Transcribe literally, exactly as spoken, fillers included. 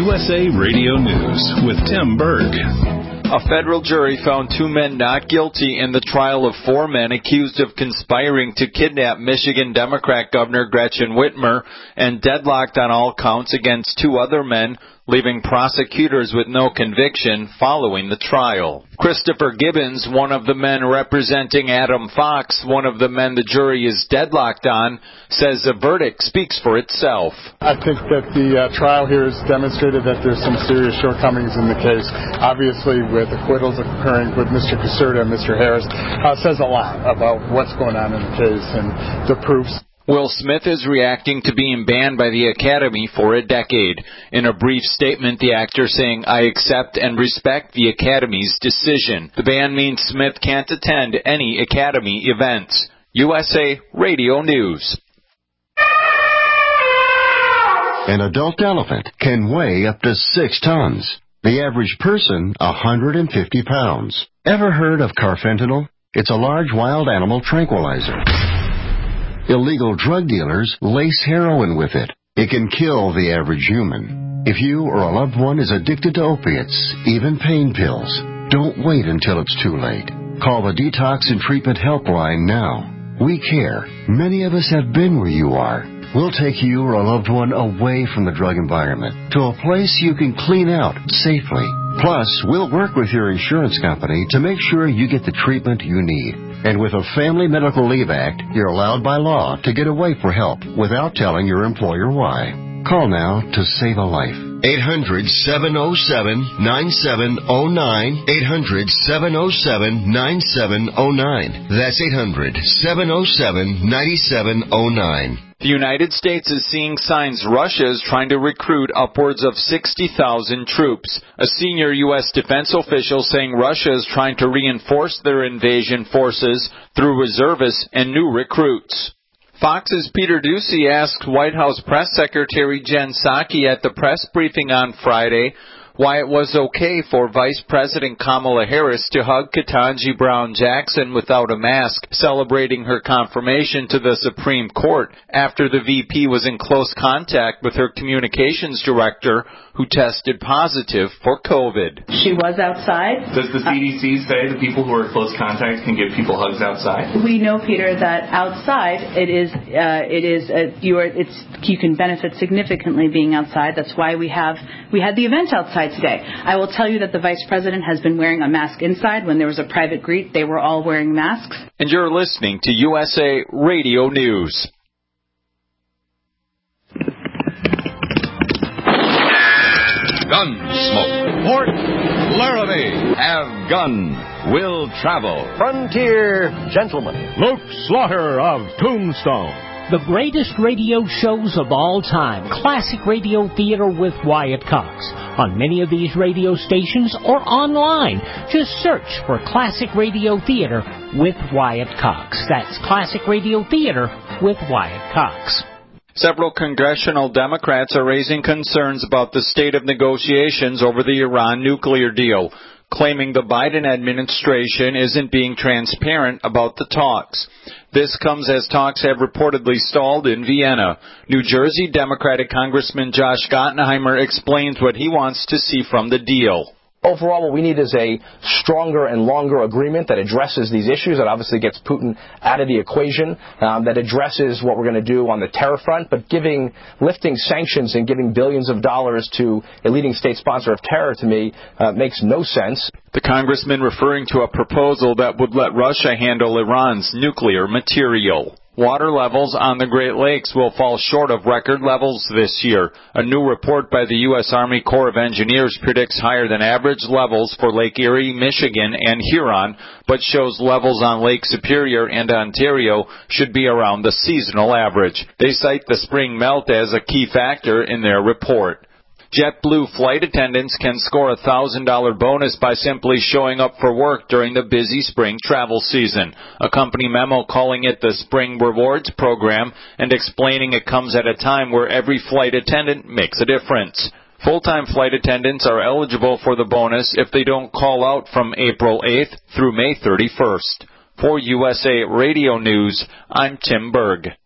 U S A Radio News with Tim Berg. A federal jury found two men not guilty in the trial of four men accused of conspiring to kidnap Michigan Democrat Governor Gretchen Whitmer and deadlocked on all counts against two other men, leaving prosecutors with no conviction following the trial. Christopher Gibbons, one of the men representing Adam Fox, one of the men the jury is deadlocked on, says the verdict speaks for itself. I think that the uh, trial here has demonstrated that there's some serious shortcomings in the case. Obviously, with acquittals occurring with Mister Caserta and Mister Harris, uh, says a lot about what's going on in the case and the proofs. Will Smith is reacting to being banned by the Academy for a decade. In a brief statement, the actor saying, "I accept and respect the Academy's decision." The ban means Smith can't attend any Academy events. U S A Radio News. An adult elephant can weigh up to six tons. The average person, one hundred fifty pounds. Ever heard of carfentanil? It's a large wild animal tranquilizer. Illegal drug dealers lace heroin with it. It can kill the average human. If you or a loved one is addicted to opiates, even pain pills, don't wait until it's too late. Call the Detox and Treatment Helpline now. We care. Many of us have been where you are. We'll take you or a loved one away from the drug environment to a place you can clean out safely. Plus, we'll work with your insurance company to make sure you get the treatment you need. And with a Family Medical Leave Act, you're allowed by law to get away for help without telling your employer why. Call now to save a life. eight hundred, seven oh seven, nine seven oh nine. eight hundred, seven oh seven, nine seven oh nine. That's eight hundred, seven oh seven, nine seven oh nine. The United States is seeing signs Russia is trying to recruit upwards of sixty thousand troops. A senior U S defense official saying Russia is trying to reinforce their invasion forces through reservists and new recruits. Fox's Peter Doocy asked White House Press Secretary Jen Psaki at the press briefing on Friday why it was okay for Vice President Kamala Harris to hug Ketanji Brown Jackson without a mask, celebrating her confirmation to the Supreme Court after the V P was in close contact with her communications director, who tested positive for COVID. She was outside. Does the C D C say that people who are close contacts can give people hugs outside? We know, Peter, that outside it is uh, it is uh, you are it's you can benefit significantly being outside. That's why we have we had the event outside today. I will tell you that the Vice President has been wearing a mask inside. When there was a private greet, they were all wearing masks. And you're listening to U S A Radio News. Gunsmoke. Port Laramie. Have gun. Will travel. Frontier Gentleman. Luke Slaughter of Tombstone. The greatest radio shows of all time. Classic Radio Theater with Wyatt Cox. On many of these radio stations or online. Just search for Classic Radio Theater with Wyatt Cox. That's Classic Radio Theater with Wyatt Cox. Several congressional Democrats are raising concerns about the state of negotiations over the Iran nuclear deal, claiming the Biden administration isn't being transparent about the talks. This comes as talks have reportedly stalled in Vienna. New Jersey Democratic Congressman Josh Gottheimer explains what he wants to see from the deal. Overall, what we need is a stronger and longer agreement that addresses these issues, that obviously gets Putin out of the equation, um, that addresses what we're going to do on the terror front, but giving, lifting sanctions and giving billions of dollars to a leading state sponsor of terror, to me, uh, makes no sense. The congressman referring to a proposal that would let Russia handle Iran's nuclear material. Water levels on the Great Lakes will fall short of record levels this year. A new report by the U S Army Corps of Engineers predicts higher than average levels for Lake Erie, Michigan, and Huron, but shows levels on Lake Superior and Ontario should be around the seasonal average. They cite the spring melt as a key factor in their report. JetBlue flight attendants can score a one thousand dollars bonus by simply showing up for work during the busy spring travel season. A company memo calling it the Spring Rewards Program and explaining it comes at a time where every flight attendant makes a difference. Full-time flight attendants are eligible for the bonus if they don't call out from April eighth through May thirty-first. For U S A Radio News, I'm Tim Berg.